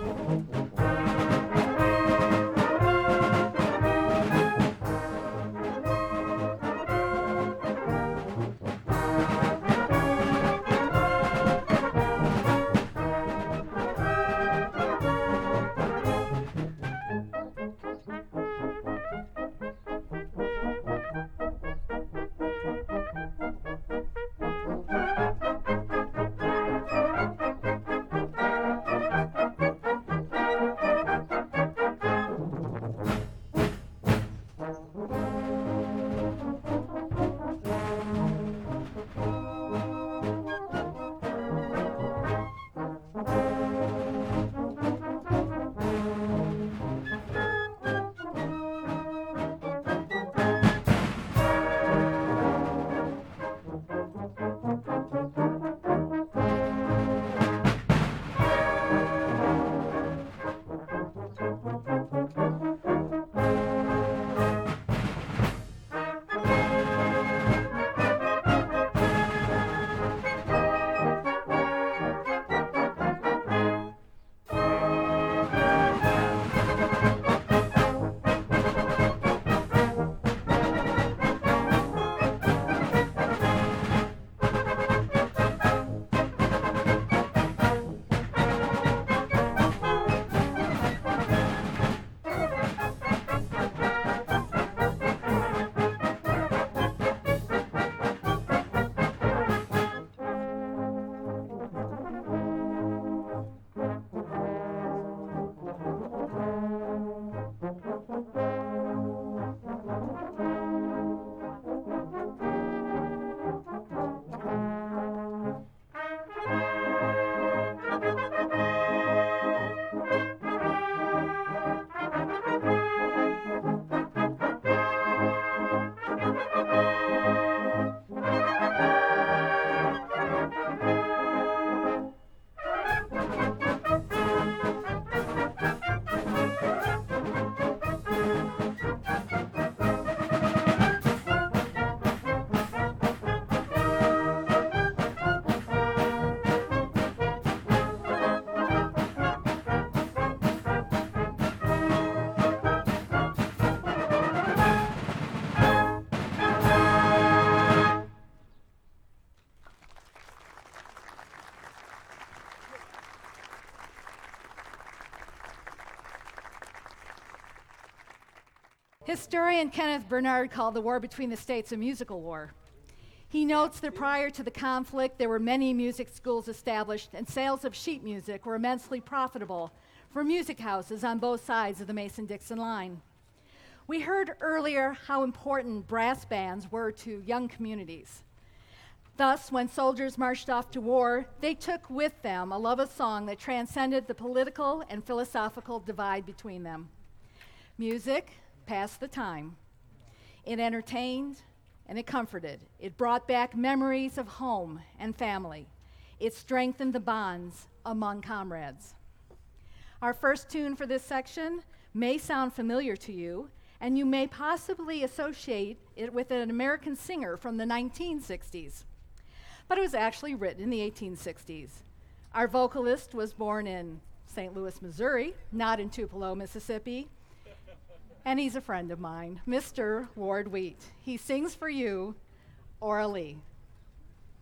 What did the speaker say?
Historian Kenneth Bernard called the war between the states a musical war. He notes that prior to the conflict, there were many music schools established, and sales of sheet music were immensely profitable for music houses on both sides of the Mason-Dixon line. We heard earlier how important brass bands were to young communities. Thus, when soldiers marched off to war, they took with them a love of song that transcended the political and philosophical divide between them. Music passed the time. It entertained and it comforted. It brought back memories of home and family. It strengthened the bonds among comrades. Our first tune for this section may sound familiar to you, and you may possibly associate it with an American singer from the 1960s. But it was actually written in the 1860s. Our vocalist was born in St. Louis, Missouri, not in Tupelo, Mississippi. And he's a friend of mine, Mr. Ward Wheat. He sings for you, Ora Lee.